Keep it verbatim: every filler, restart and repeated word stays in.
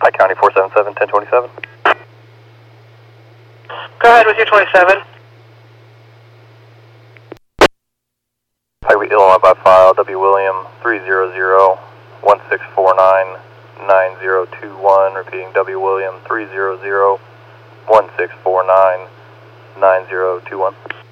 High County four seven seven, ten twenty-seven. Go ahead with your twenty-seven. Highway Illinois by file, W. William three zero zero, one six four nine, nine zero two one. Repeating, W. William three zero zero, one six four nine, nine zero two one.